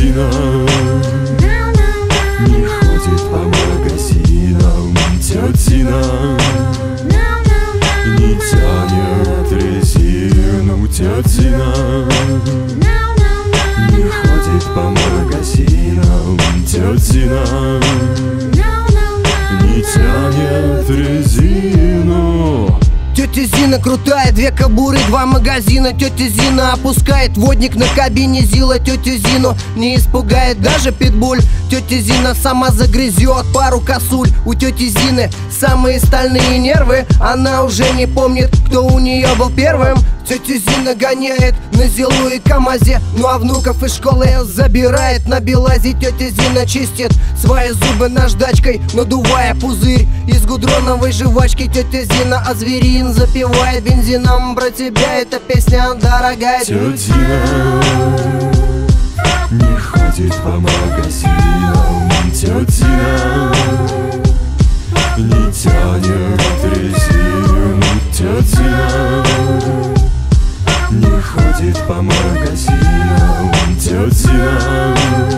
Зина не ходит по магазинам. Тетя Зина не тянет резину. Тетя Зина не ходит по магазинам. Тетя Зина не тянет резину. Тетя Зина крутая, 2 кобуры, 2 магазина. Тетя Зина опускает водник на кабине Зила. Тетя Зину не испугает даже питбуль. Тетя Зина сама загрызет пару косуль. У тети Зины самые стальные нервы. Она уже не помнит, кто у нее был первым. Тетя Зина гоняет на Зилу и КамАЗе. Ну а внуков из школы забирает на Белазе. Тетя Зина чистит свои зубы наждачкой, надувая пузырь из гудроновой жвачки. Тетя Зина озверин запивает бензином. Про тебя эта песня дорогая. Тетя Зина не ходит по магазинам. Тетя Зина не тянет резину. Тетя Зина не ходит по магазинам. Тетя Зина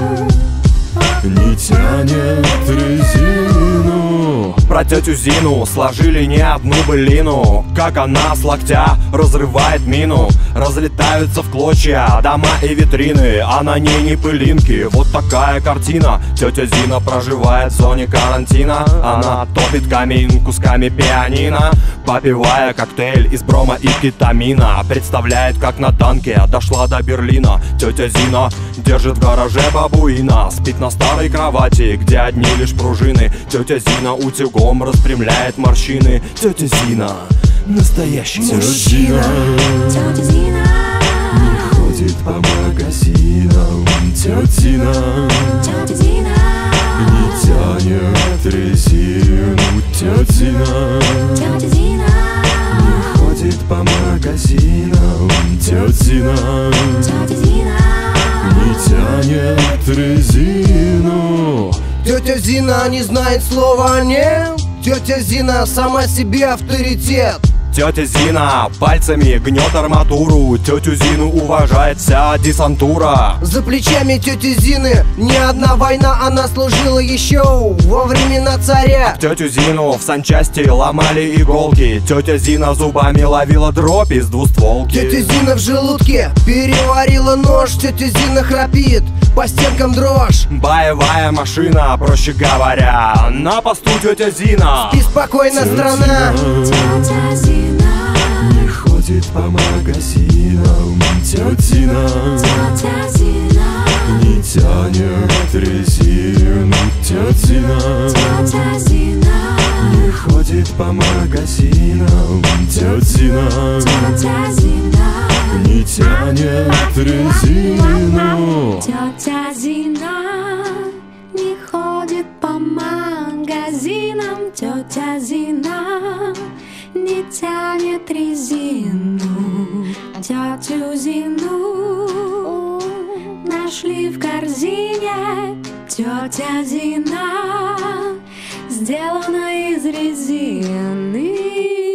не тянет резину. Про тетю Зину сложили не одну былину. Как она с локтя разрывает мину. Разлетаются в клочья дома и витрины, а на ней не пылинки. Вот такая картина. Тетя Зина проживает в зоне карантина. Она топит камин кусками пианино, попивая коктейль из брома и кетамина. Представляет, как на танке дошла до Берлина. Тетя Зина держит в гараже бабуина. Спит на старой кровати, где одни лишь пружины. Тетя Зина утюгом распрямляет морщины. Тетя Зина настоящий мужчина. Тетя Зина не ходит по магазинам. Тетя Зина не тянет резину. Тетя Зина не ходит по магазинам. Тетя Зина не тянет резину. Тетя Зина не знает слова «нет». Тетя Зина сама себе авторитет. Тетя Зина пальцами гнет арматуру. Тетю Зину уважает вся десантура. За плечами тети Зины не одна война. Она служила еще во времена царя. Тетю Зину в санчасти ломали иголки. Тетя Зина зубами ловила дробь из двустволки. Тетя Зина в желудке переварила нож. Тетя Зина храпит, по стенкам дрожь. Боевая машина, проще говоря. На посту тетя Зина. Спи спокойно, страна. Тетя Зина не ходит по магазинам. Тетя Зина не тянет резину. Тетя Зина не ходит по магазинам. Тетя Зина не тянет резину. Тетя Зина не ходит по магазинам. Тетя Зина не тянет резину. Тетю Зину нашли в корзине. Тетя Зина сделана из резины.